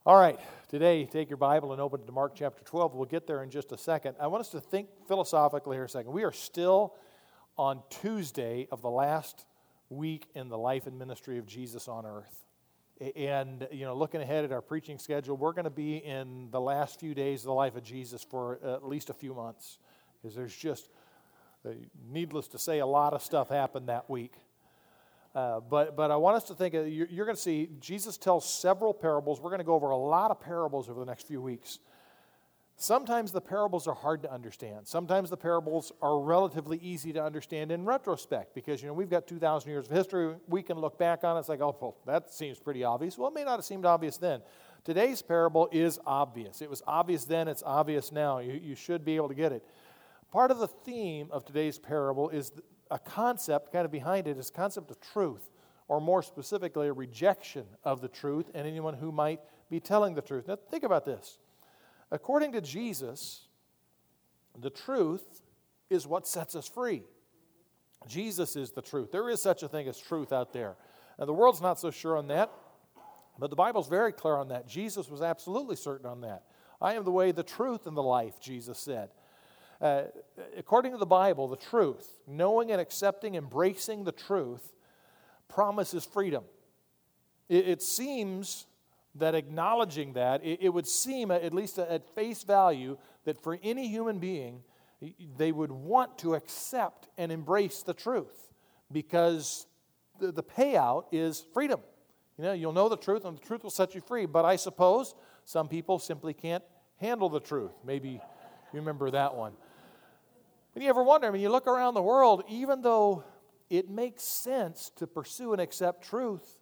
All right, today take your Bible and open it to Mark chapter 12. We'll get there in just a second. I want us to think philosophically here a second. We are still on Tuesday of the last week in the life and ministry of Jesus on earth. And, looking ahead at our preaching schedule, we're going to be in the last few days of the life of Jesus for at least a few months. Because there's just, needless to say, a lot of stuff happened that week. But I want us to think, you're going to see Jesus tells several parables. We're going to go over a lot of parables over the next few weeks. Sometimes the parables are hard to understand. Sometimes the parables are relatively easy to understand in retrospect because, we've got 2,000 years of history. We can look back on it. It's like, oh, well, that seems pretty obvious. Well, it may not have seemed obvious then. Today's parable is obvious. It was obvious then. It's obvious now. You should be able to get it. Part of the theme of today's parable is a concept kind of behind it is a concept of truth, or more specifically, a rejection of the truth and anyone who might be telling the truth. Now, think about this. According to Jesus, the truth is what sets us free. Jesus is the truth. There is such a thing as truth out there. Now, the world's not so sure on that, but the Bible's very clear on that. Jesus was absolutely certain on that. I am the way, the truth, and the life, Jesus said. According to the Bible, the truth, knowing and accepting, embracing the truth, promises freedom. It seems that acknowledging that, it would seem, at least at face value, that for any human being, they would want to accept and embrace the truth because the payout is freedom. You'll know the truth and the truth will set you free, but I suppose some people simply can't handle the truth. Maybe you remember that one. And you ever wonder, you look around the world, even though it makes sense to pursue and accept truth,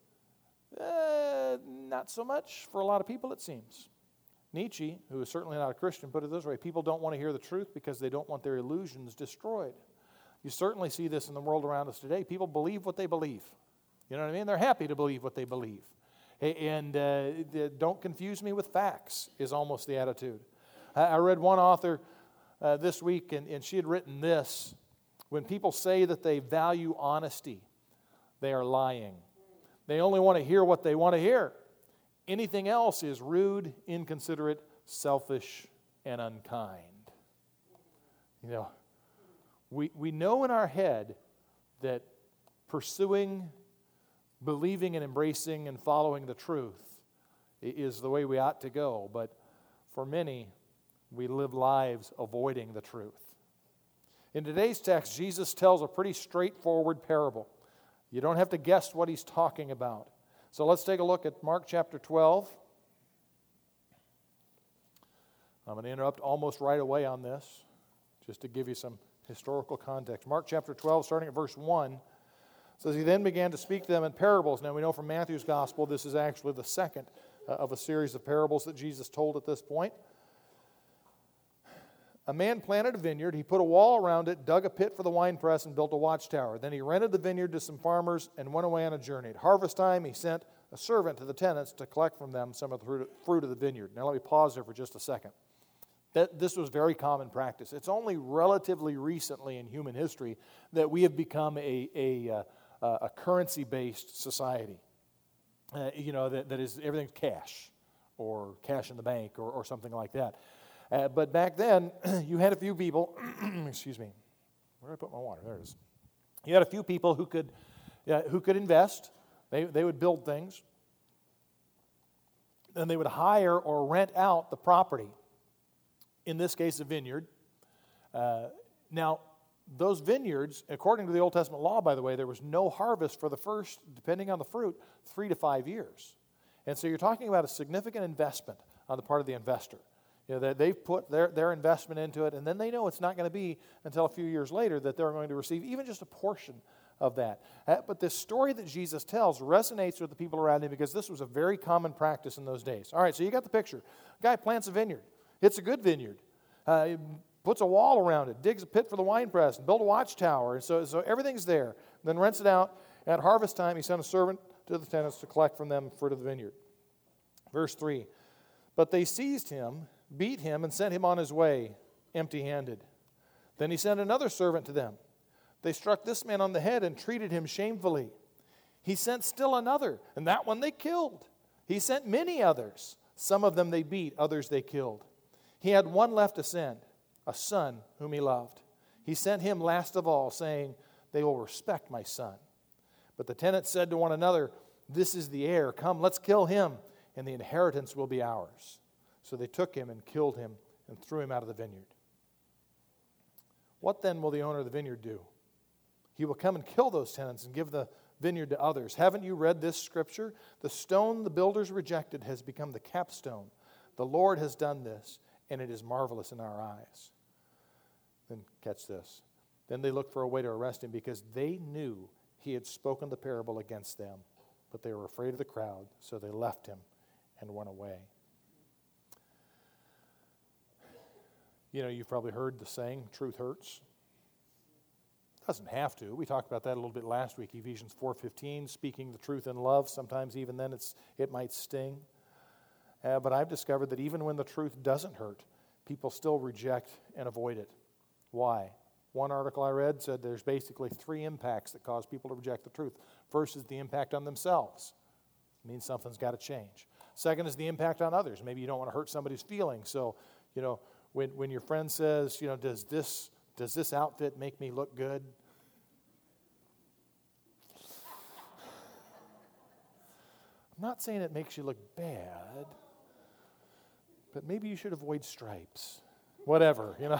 not so much for a lot of people, it seems. Nietzsche, who is certainly not a Christian, put it this way: people don't want to hear the truth because they don't want their illusions destroyed. You certainly see this in the world around us today. People believe what they believe. You know what I mean? They're happy to believe what they believe. And don't confuse me with facts is almost the attitude. I read one author this week, and she had written this: when people say that they value honesty, they are lying. They only want to hear what they want to hear. Anything else is rude, inconsiderate, selfish, and unkind. We know in our head that pursuing, believing, and embracing and following the truth is the way we ought to go, but for many, we live lives avoiding the truth. In today's text, Jesus tells a pretty straightforward parable. You don't have to guess what he's talking about. So let's take a look at Mark chapter 12. I'm going to interrupt almost right away on this, just to give you some historical context. Mark chapter 12, starting at verse 1, says, "He then began to speak to them in parables." Now we know from Matthew's gospel this is actually the second of a series of parables that Jesus told at this point. "A man planted a vineyard. He put a wall around it, dug a pit for the winepress, and built a watchtower. Then he rented the vineyard to some farmers and went away on a journey. At harvest time, he sent a servant to the tenants to collect from them some of the fruit of the vineyard." Now let me pause there for just a second. This was very common practice. It's only relatively recently in human history that we have become a currency-based society. That is, everything's cash or cash in the bank or something like that. But back then, you had a few people, excuse me, where did I put my water? There it is. You had a few people who could invest. They would build things. And they would hire or rent out the property, in this case a vineyard. Now, those vineyards, according to the Old Testament law, by the way, there was no harvest for the first, depending on the fruit, 3 to 5 years. And so you're talking about a significant investment on the part of the investor. That they've put their investment into it, and then they know it's not going to be until a few years later that they're going to receive even just a portion of that. But this story that Jesus tells resonates with the people around him because this was a very common practice in those days. All right, so you got the picture. A guy plants a vineyard. It's a good vineyard. He puts a wall around it, digs a pit for the winepress, and builds a watchtower. And so everything's there. Then rents it out. At harvest time, he sent a servant to the tenants to collect from them fruit of the vineyard. Verse 3, "But they seized him, beat him, and sent him on his way empty-handed. Then he sent another servant to them. They struck this man on the head and treated him shamefully. He sent still another, and that one they killed. He sent many others, Some of them they beat, others they killed. He had one left to send, a son whom he loved. He sent him last of all, saying, they will respect my son. But the tenants said to one another, this is the heir. Come, let's kill him, and the inheritance will be ours. So they took him and killed him and threw him out of the vineyard. What then will the owner of the vineyard do? He will come and kill those tenants and give the vineyard to others. Haven't you read this scripture? The stone the builders rejected has become the capstone. The Lord has done this, and it is marvelous in our eyes. Then catch this. Then they looked for a way to arrest him because they knew he had spoken the parable against them. But they were afraid of the crowd, so they left him and went away. You know, you've probably heard the saying, truth hurts. Doesn't have to. We talked about that a little bit last week. Ephesians 4:15, speaking the truth in love. Sometimes even then it might sting. But I've discovered that even when the truth doesn't hurt, people still reject and avoid it. Why? One article I read said there's basically 3 impacts that cause people to reject the truth. First is the impact on themselves. It means something's got to change. Second is the impact on others. Maybe you don't want to hurt somebody's feelings. So, you know, when your friend says, you know, does this outfit make me look good? I'm not saying it makes you look bad, but maybe you should avoid stripes. Whatever, you know.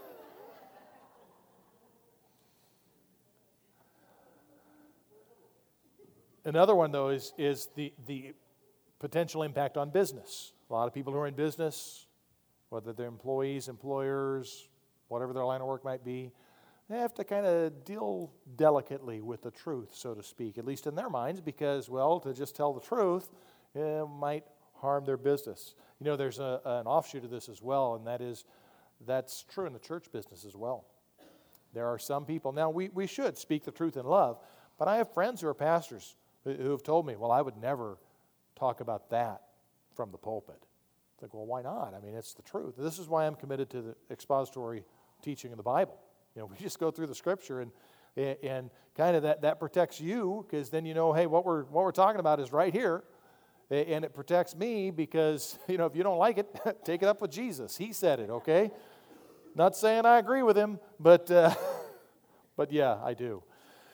Another one, though, is the potential impact on business. A lot of people who are in business, whether they're employees, employers, whatever their line of work might be, they have to kind of deal delicately with the truth, so to speak, at least in their minds, because, well, to just tell the truth might harm their business. You know, there's an offshoot of this as well, and that's true in the church business as well. There are some people, now we should speak the truth in love, but I have friends who are pastors who have told me, well, I would never talk about that from the pulpit. It's like, well, why not? I mean, it's the truth. This is why I'm committed to the expository teaching of the Bible. You know, we just go through the scripture and kind of that protects you, because then you know, hey, what we're talking about is right here, and it protects me because, you know, if you don't like it, take it up with Jesus. He said it, okay? Not saying I agree with him, but yeah, I do.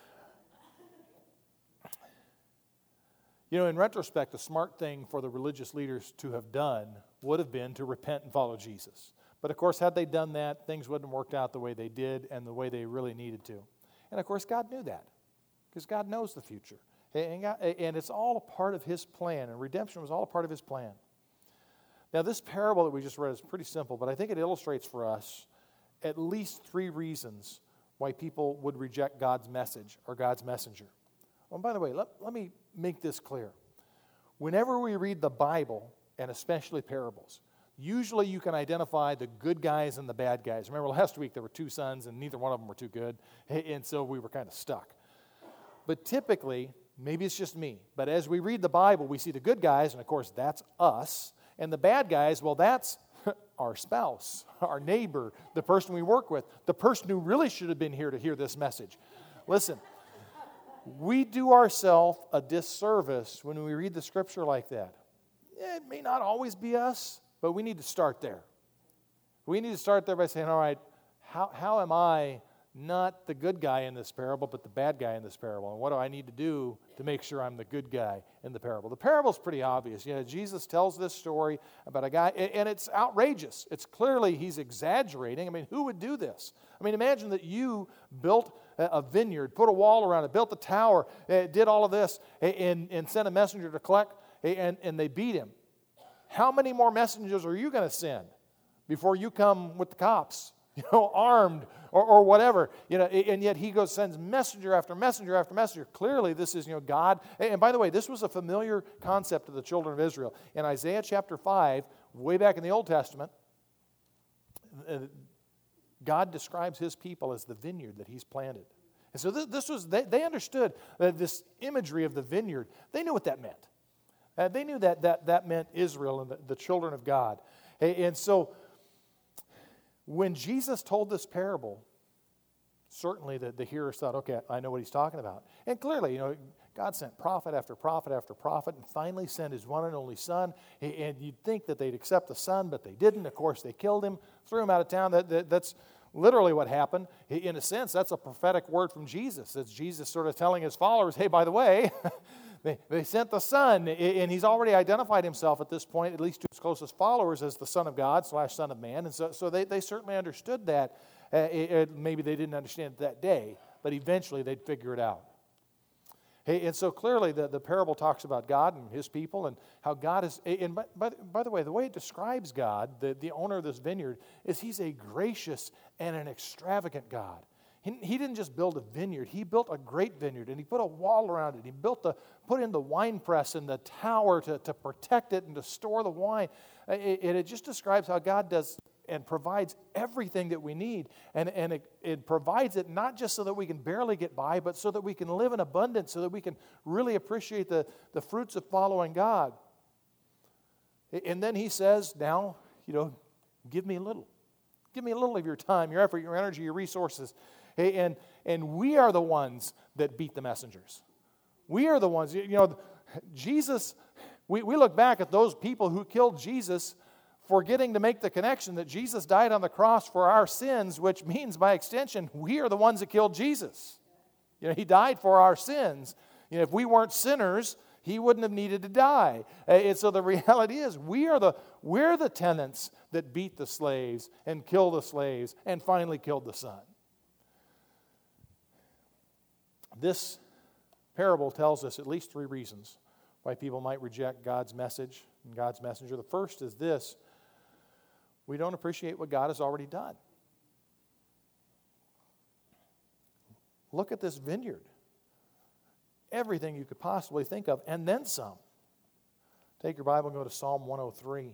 You know, in retrospect, the smart thing for the religious leaders to have done would have been to repent and follow Jesus. But, of course, had they done that, things wouldn't have worked out the way they did and the way they really needed to. And, of course, God knew that because God knows the future. And it's all a part of His plan, and redemption was all a part of His plan. Now, this parable that we just read is pretty simple, but I think it illustrates for us at least 3 reasons why people would reject God's message or God's messenger. Oh, by the way, let me make this clear. Whenever we read the Bible, and especially parables, usually you can identify the good guys and the bad guys. Remember last week there were 2 sons and neither one of them were too good, and so we were kind of stuck. But typically, maybe it's just me, but as we read the Bible, we see the good guys, and of course that's us, and the bad guys, well, that's our spouse, our neighbor, the person we work with, the person who really should have been here to hear this message. Listen, we do ourselves a disservice when we read the scripture like that. It may not always be us, but we need to start there. We need to start there by saying, all right, how am I not the good guy in this parable, but the bad guy in this parable? And what do I need to do to make sure I'm the good guy in the parable? The parable's pretty obvious. You know, Jesus tells this story about a guy, and it's outrageous. It's clearly he's exaggerating. I mean, who would do this? I mean, imagine that you built a vineyard, put a wall around it, built a tower, did all of this, and sent a messenger to collect, and they beat him. How many more messengers are you going to send before you come with the cops, you know, armed or whatever? You know, and yet he sends messenger after messenger after messenger. Clearly, this is, you know, God. And by the way, this was a familiar concept to the children of Israel. In Isaiah chapter 5, way back in the Old Testament, God describes His people as the vineyard that He's planted. And so this was, they understood this imagery of the vineyard. They knew what that meant. They knew that meant Israel and the children of God. And so when Jesus told this parable, certainly the hearers thought, okay, I know what He's talking about. And clearly, you know, God sent prophet after prophet after prophet and finally sent his one and only son. And you'd think that they'd accept the son, but they didn't. Of course, they killed him, threw him out of town. That's literally what happened. In a sense, that's a prophetic word from Jesus. It's Jesus sort of telling his followers, hey, by the way, they sent the son. And he's already identified himself at this point, at least to his closest followers, as the Son of God / Son of Man. And so they certainly understood that. Maybe they didn't understand it that day, but eventually they'd figure it out. Hey, and so clearly the parable talks about God and his people and how God is, and by the way it describes God, the owner of this vineyard, is he's a gracious and an extravagant God. He didn't just build a vineyard, he built a great vineyard, and he put a wall around it. He put in the wine press and the tower to protect it and to store the wine. It just describes how God does and provides everything that we need. And it provides it not just so that we can barely get by, but so that we can live in abundance, so that we can really appreciate the fruits of following God. And then he says, now, give me a little. Give me a little of your time, your effort, your energy, your resources. And we are the ones that beat the messengers. We are the ones, Jesus, we look back at those people who killed Jesus, forgetting to make the connection that Jesus died on the cross for our sins, which means by extension, we are the ones that killed Jesus. He died for our sins. If we weren't sinners, he wouldn't have needed to die. And so the reality is, we're the tenants that beat the slaves and killed the slaves and finally killed the Son. This parable tells us at least 3 reasons why people might reject God's message and God's messenger. The first is this: we don't appreciate what God has already done. Look at this vineyard. Everything you could possibly think of, and then some. Take your Bible and go to Psalm 103.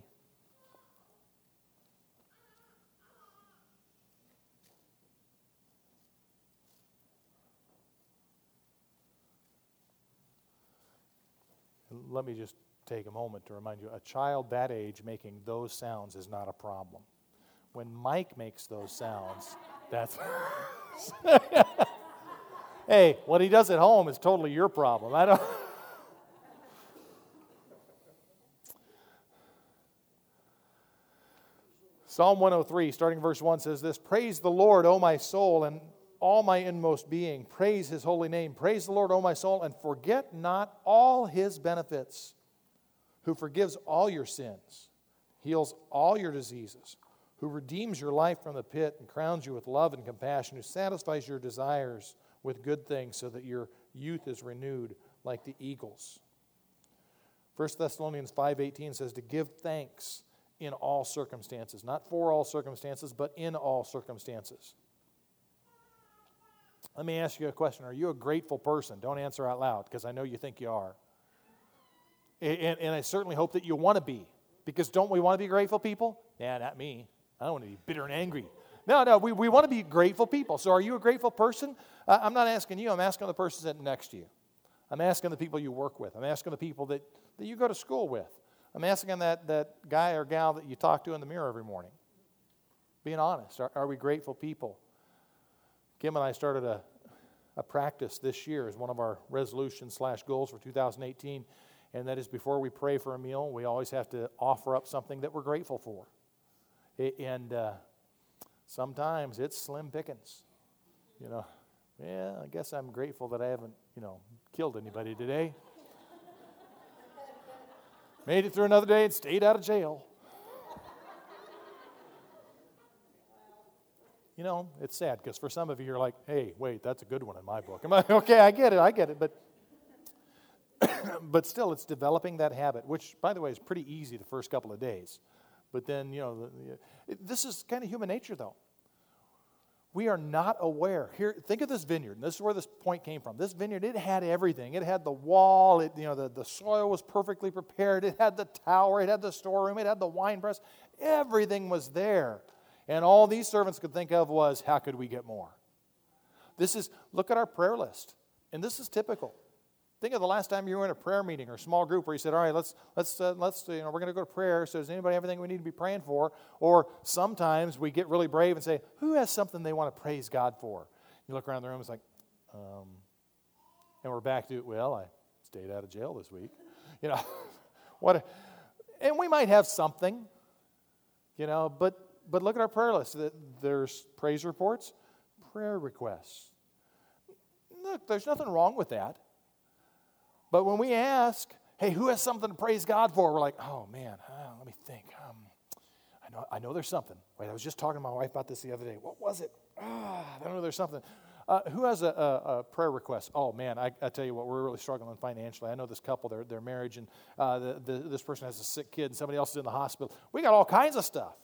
Let me just take a moment to remind you, a child that age making those sounds is not a problem. When Mike makes those sounds, that's... Hey, what he does at home is totally your problem. I don't... Psalm 103, starting verse 1, says this: Praise the Lord, O my soul, and all my inmost being. Praise his holy name. Praise the Lord, O my soul, and forget not all his benefits, who forgives all your sins, heals all your diseases, who redeems your life from the pit and crowns you with love and compassion, who satisfies your desires with good things so that your youth is renewed like the eagles. 1 Thessalonians 5:18 says to give thanks in all circumstances, not for all circumstances, but in all circumstances. Let me ask you a question. Are you a grateful person? Don't answer out loud, because I know you think you are. And I certainly hope that you want to be, because don't we want to be grateful people? Yeah, not me. I don't want to be bitter and angry. No, we want to be grateful people. So are you a grateful person? I'm not asking you. I'm asking the person sitting next to you. I'm asking the people you work with. I'm asking the people that you go to school with. I'm asking that guy or gal that you talk to in the mirror every morning. Being honest, are we grateful people? Kim and I started a practice this year as one of our resolutions / goals for 2018, and that is before we pray for a meal, we always have to offer up something that we're grateful for. And sometimes it's slim pickings. Yeah, I guess I'm grateful that I haven't, killed anybody today. Made it through another day and stayed out of jail. It's sad because for some of you, you're like, hey, wait, that's a good one in my book. I'm like, okay, I get it, but still, it's developing that habit, which, by the way, is pretty easy the first couple of days. But then, this is kind of human nature, though. We are not aware. Here, think of this vineyard. This is where this point came from. This vineyard, it had everything. It had the wall. The soil was perfectly prepared. It had the tower. It had the storeroom. It had the wine press. Everything was there. And all these servants could think of was, how could we get more? Look at our prayer list. And this is typical. Think of the last time you were in a prayer meeting or a small group where you said, all right, let's we're going to go to prayer. So does anybody have anything we need to be praying for? Or sometimes we get really brave and say, who has something they want to praise God for? You look around the room, it's like, And we're back to, well, I stayed out of jail this week. You know, what? And we might have something, you know, but look at our prayer list. There's praise reports, prayer requests. Look, there's nothing wrong with that. But when we ask, hey, who has something to praise God for? We're like, oh, man, let me think. I know there's something. Wait, I was just talking to my wife about this the other day. What was it? I don't know, there's something. Who has a prayer request? Oh, man, I tell you what, we're really struggling financially. I know this couple, their marriage, and this person has a sick kid, and somebody else is in the hospital. We got all kinds of stuff.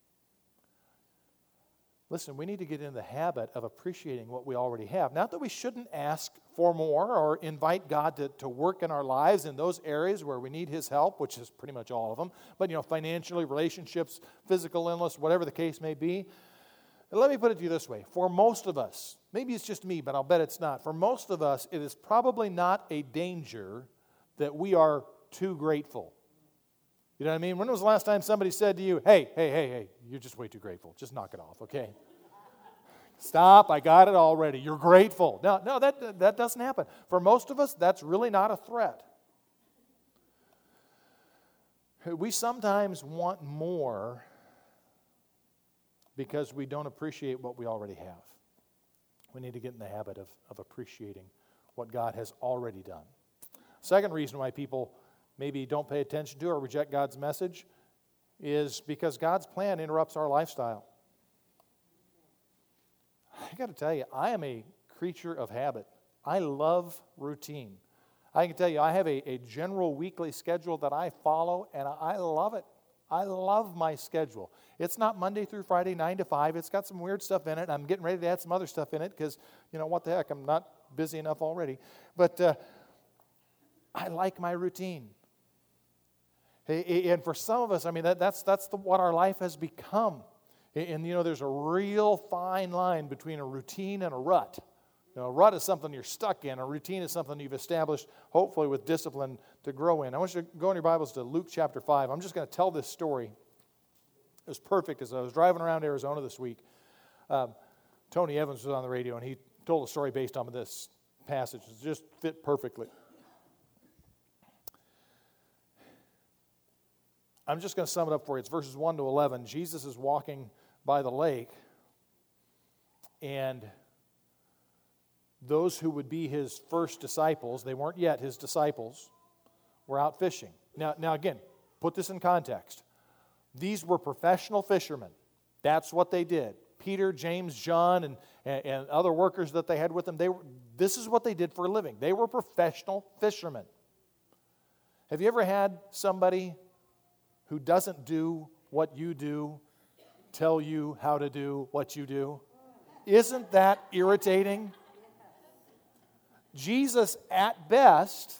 Listen, we need to get in the habit of appreciating what we already have. Not that we shouldn't ask for more or invite God to work in our lives in those areas where we need His help, which is pretty much all of them. But, you know, financially, relationships, physical illness, whatever the case may be. And let me put it to you this way. For most of us, maybe it's just me, but I'll bet it's not. For most of us, it is probably not a danger that we are too grateful. You know what I mean? When was the last time somebody said to you, hey, you're just way too grateful. Just knock it off, okay? Stop, I got it already. You're grateful. No, that doesn't happen. For most of us, that's really not a threat. We sometimes want more because we don't appreciate what we already have. We need to get in the habit of appreciating what God has already done. Second reason why people maybe don't pay attention to or reject God's message is because God's plan interrupts our lifestyle. I got to tell you, I am a creature of habit. I love routine. I can tell you, I have a general weekly schedule that I follow, and I love it. I love my schedule. It's not Monday through Friday, 9 to 5. It's got some weird stuff in it. I'm getting ready to add some other stuff in it because, you know, what the heck, I'm not busy enough already. But I like my routine. And for some of us, I mean, that's what our life has become. And, you know, there's a real fine line between a routine and a rut. You know, a rut is something you're stuck in. A routine is something you've established, hopefully with discipline, to grow in. I want you to go in your Bibles to Luke chapter 5. I'm just going to tell this story. It was perfect. As I was driving around Arizona this week, Tony Evans was on the radio, and he told a story based on this passage. It just fit perfectly. I'm just going to sum it up for you. It's verses 1 to 11. Jesus is walking by the lake, and those who would be his first disciples, they weren't yet his disciples, were out fishing. Now again, put this in context. These were professional fishermen. That's what they did. Peter, James, John, and other workers that they had with them, this is what they did for a living. They were professional fishermen. Have you ever had somebody who doesn't do what you do tell you how to do what you do? Isn't that irritating? Jesus, at best,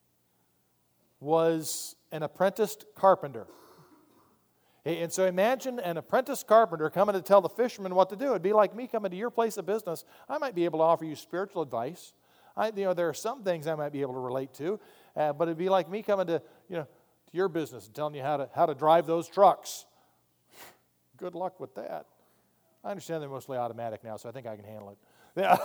was an apprenticed carpenter. And so imagine an apprentice carpenter coming to tell the fishermen what to do. It'd be like me coming to your place of business. I might be able to offer you spiritual advice. There are some things I might be able to relate to, but it'd be like me coming to your business and telling you how to drive those trucks. Good luck with that. I understand they're mostly automatic now, so I think I can handle it. Yeah.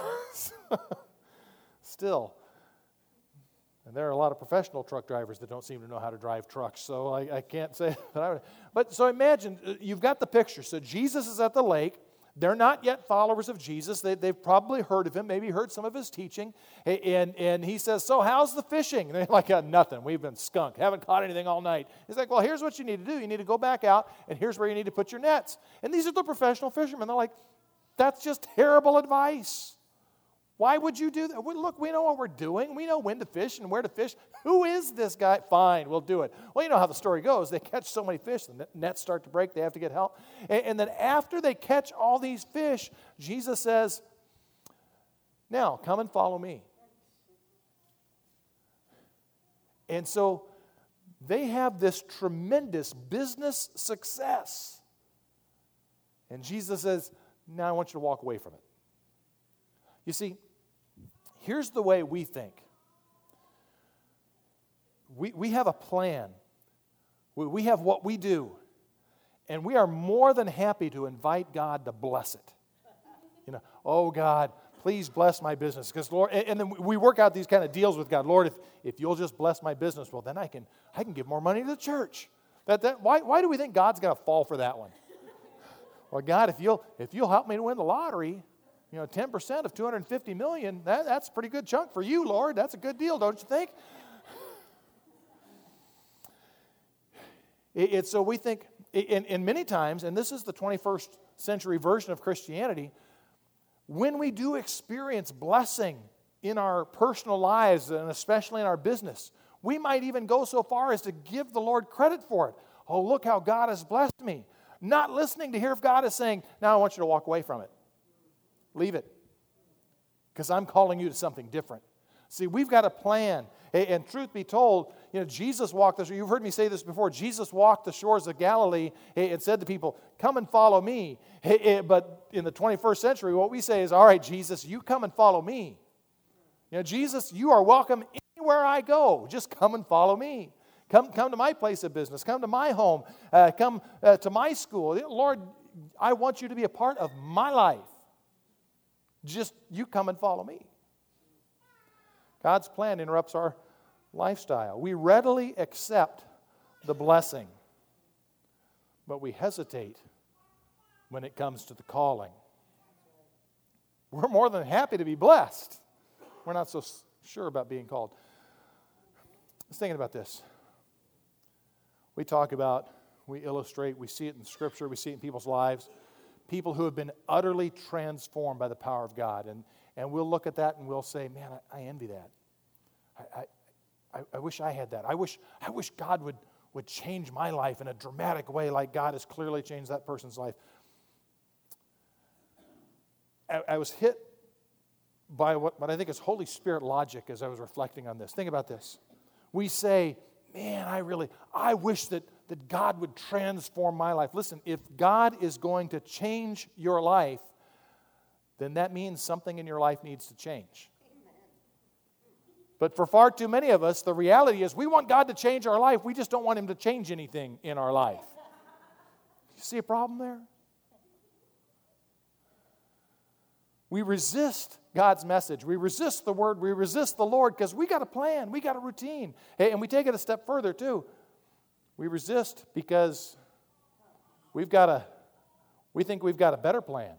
Still, and there are a lot of professional truck drivers that don't seem to know how to drive trucks, so I can't say that. But so imagine, you've got the picture. So Jesus is at the lake. They're not yet followers of Jesus. They've probably heard of him, maybe heard some of his teaching. And he says, so how's the fishing? And they're like, nothing. We've been skunked. Haven't caught anything all night. He's like, well, here's what you need to do. You need to go back out, and here's where you need to put your nets. And these are the professional fishermen. They're like, that's just terrible advice. Why would you do that? Look, we know what we're doing. We know when to fish and where to fish. Who is this guy? Fine, we'll do it. Well, you know how the story goes. They catch so many fish, the nets start to break. They have to get help. And then after they catch all these fish, Jesus says, now, come and follow me. And so they have this tremendous business success. And Jesus says, now I want you to walk away from it. You see, here's the way we think. We have a plan. We have what we do. And we are more than happy to invite God to bless it. Oh God, please bless my business. Because Lord, and then we work out these kind of deals with God. Lord, if you'll just bless my business, well, then I can give more money to the church. Why do we think God's going to fall for that one? Well, God, if you'll help me to win the lottery, 10% of $250 million, that's a pretty good chunk for you, Lord. That's a good deal, don't you think? So we think, and many times, and this is the 21st century version of Christianity, when we do experience blessing in our personal lives, and especially in our business, we might even go so far as to give the Lord credit for it. Oh, look how God has blessed me. Not listening to hear if God is saying, now I want you to walk away from it. Leave it. Because I'm calling you to something different. See, we've got a plan. And truth be told, Jesus walked the shore. You've heard me say this before. Jesus walked the shores of Galilee and said to people, come and follow me. But in the 21st century, what we say is, all right, Jesus, you come and follow me. Jesus, you are welcome anywhere I go. Just come and follow me. Come to my place of business. Come to my home. Come to my school. Lord, I want you to be a part of my life. Just you come and follow me. God's plan interrupts our lifestyle. We readily accept the blessing, but we hesitate when it comes to the calling. We're more than happy to be blessed. We're not so sure about being called. I was thinking about this. We talk about, we illustrate, we see it in Scripture, we see it in people's lives. People who have been utterly transformed by the power of God. And we'll look at that and we'll say, man, I envy that. I wish I had that. I wish God would change my life in a dramatic way like God has clearly changed that person's life. I was hit by what I think is Holy Spirit logic as I was reflecting on this. Think about this. We say, man, I wish that God would transform my life. Listen, if God is going to change your life, then that means something in your life needs to change. But for far too many of us, the reality is we want God to change our life. We just don't want Him to change anything in our life. You see a problem there? We resist God's message. We resist the Word. We resist the Lord because we got a plan. We got a routine. And we take it a step further too. We resist because we think we've got a better plan.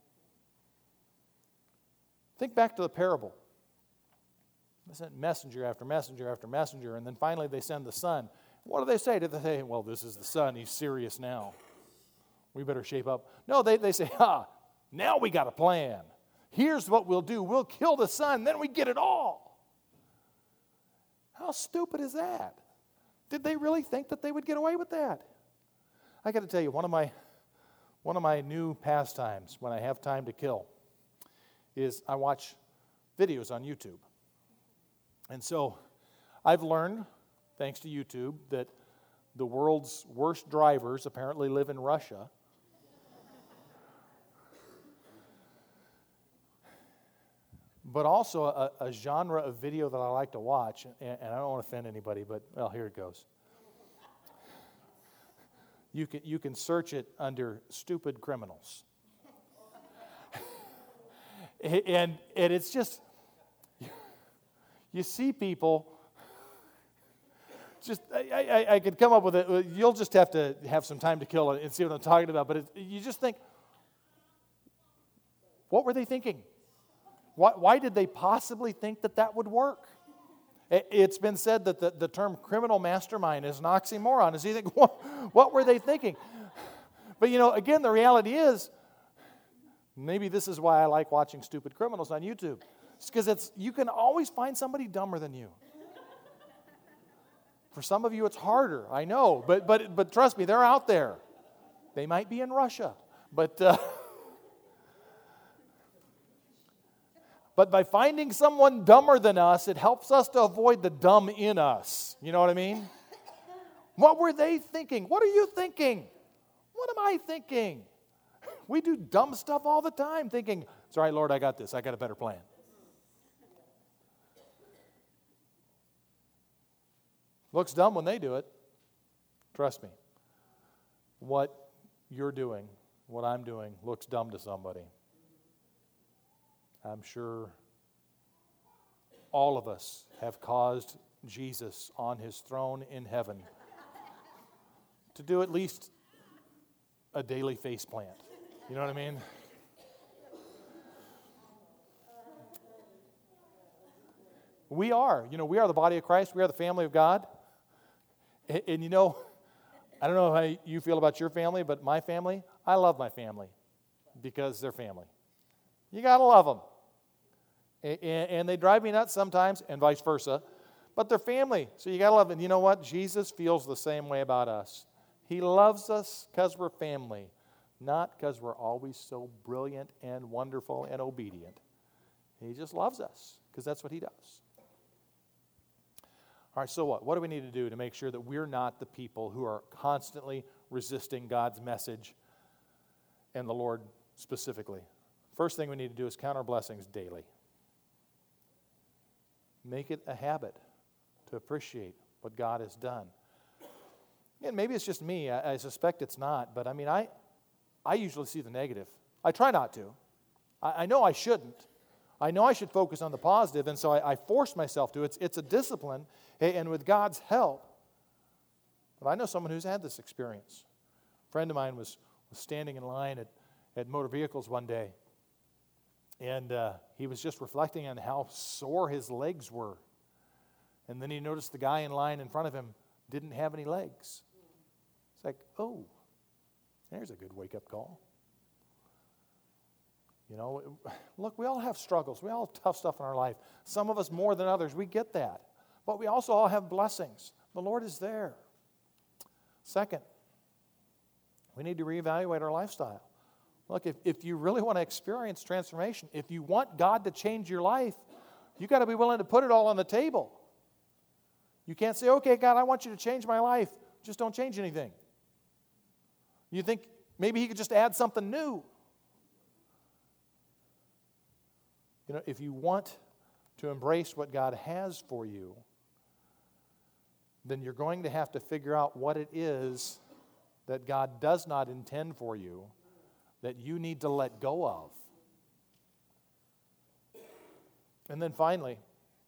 Think back to the parable. They sent messenger after messenger after messenger, and then finally they send the son. What do they say? Did they say, well, this is the son. He's serious now. We better shape up. No, they say, now we got a plan. Here's what we'll do. We'll kill the son, then we get it all. How stupid is that? Did they really think that they would get away with that? I got to tell you, one of my new pastimes when I have time to kill is I watch videos on YouTube. And so I've learned, thanks to YouTube, that the world's worst drivers apparently live in Russia. But also a genre of video that I like to watch, and I don't want to offend anybody, but, well, here it goes. You can search it under stupid criminals. and it's just, you see people, just, I could come up with it. You'll just have to have some time to kill it and see what I'm talking about. But you just think, what were they thinking? Why did they possibly think that would work? It's been said that the term criminal mastermind is an oxymoron. As you think, what were they thinking? But again, the reality is, maybe this is why I like watching stupid criminals on YouTube. It's because you can always find somebody dumber than you. For some of you, it's harder, I know. But trust me, they're out there. They might be in Russia, but by finding someone dumber than us, it helps us to avoid the dumb in us. You know what I mean? What were they thinking? What are you thinking? What am I thinking? We do dumb stuff all the time thinking, it's all right, Lord, I got this. I got a better plan. Looks dumb when they do it. Trust me. What you're doing, what I'm doing, looks dumb to somebody. I'm sure all of us have caused Jesus on his throne in heaven to do at least a daily face plant. You know what I mean? We are the body of Christ. We are the family of God. And I don't know how you feel about your family, but my family, I love my family because they're family. You got to love them. And they drive me nuts sometimes, and vice versa. But they're family, so you got to love them. You know what? Jesus feels the same way about us. He loves us because we're family, not because we're always so brilliant and wonderful and obedient. He just loves us because that's what he does. All right, so what? What do we need to do to make sure that we're not the people who are constantly resisting God's message and the Lord specifically? First thing we need to do is count our blessings daily. Make it a habit to appreciate what God has done. And maybe it's just me. I suspect it's not. But I usually see the negative. I try not to. I know I shouldn't. I know I should focus on the positive, and so I force myself to. It's a discipline, and with God's help. But I know someone who's had this experience. A friend of mine was standing in line at motor vehicles one day, and he was just reflecting on how sore his legs were. And then he noticed the guy in line in front of him didn't have any legs. It's like, oh, there's a good wake-up call. Look, we all have struggles. We all have tough stuff in our life. Some of us more than others. We get that. But we also all have blessings. The Lord is there. Second, we need to reevaluate our lifestyle. Look, if you really want to experience transformation, if you want God to change your life, you've got to be willing to put it all on the table. You can't say, okay, God, I want you to change my life. Just don't change anything. You think maybe he could just add something new. If you want to embrace what God has for you, then you're going to have to figure out what it is that God does not intend for you that you need to let go of. And then finally,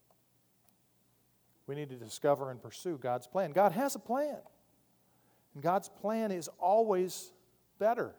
we need to discover and pursue God's plan. God has a plan. And God's plan is always better.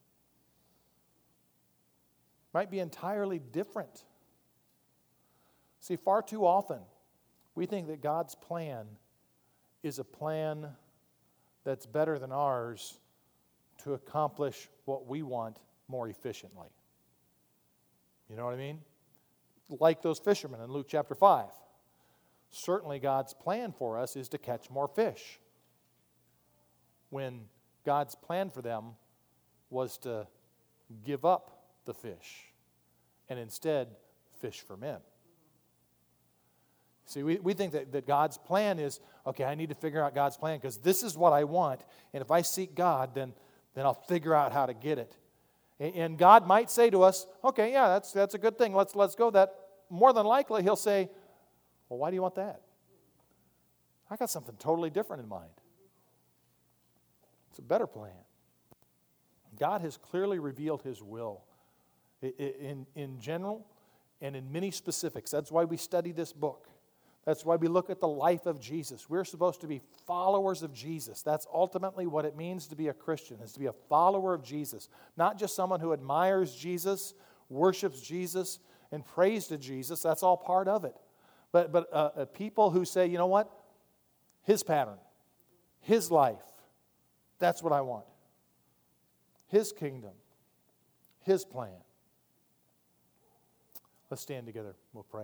Might be entirely different. See, far too often, we think that God's plan is a plan that's better than ours to accomplish what we want more efficiently. You know what I mean? Like those fishermen in Luke chapter 5. Certainly God's plan for us is to catch more fish, when God's plan for them was to give up the fish and instead fish for men. See, we think that God's plan is, okay, I need to figure out God's plan because this is what I want, and if I seek God, then I'll figure out how to get it. And God might say to us, okay, yeah, that's a good thing, let's go. That more than likely He'll say, well, why do you want that? I got something totally different in mind. It's a better plan. God has clearly revealed His will in general and in many specifics. That's why we study this book. That's why we look at the life of Jesus. We're supposed to be followers of Jesus. That's ultimately what it means to be a Christian, is to be a follower of Jesus. Not just someone who admires Jesus, worships Jesus, and prays to Jesus. That's all part of it. But people who say, you know what? His pattern, His life, that's what I want. His kingdom, His plan. Let's stand together. We'll pray.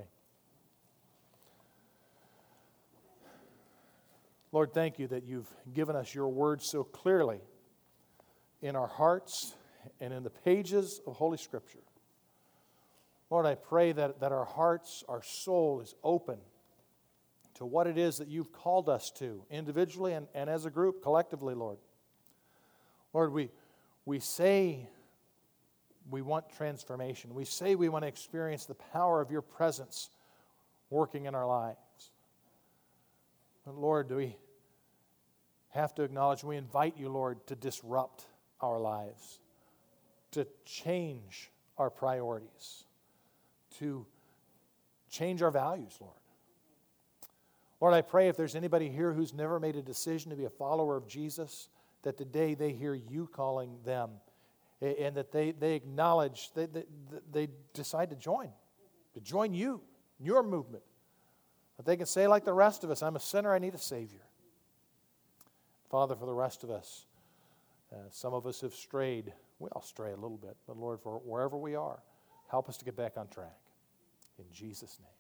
Lord, thank you that you've given us your word so clearly in our hearts and in the pages of Holy Scripture. Lord, I pray that our hearts, our soul is open to what it is that you've called us to, individually and as a group, collectively, Lord. Lord, we say we want transformation. We say we want to experience the power of your presence working in our lives. But Lord, we have to acknowledge, we invite you, Lord, to disrupt our lives, to change our priorities, to change our values, Lord. Lord, I pray if there's anybody here who's never made a decision to be a follower of Jesus, that today they hear you calling them and that they acknowledge, they decide to join you, your movement. That they can say like the rest of us, I'm a sinner, I need a Savior. Father, for the rest of us, some of us have strayed. We all stray a little bit, but Lord, for wherever we are, help us to get back on track. In Jesus' name.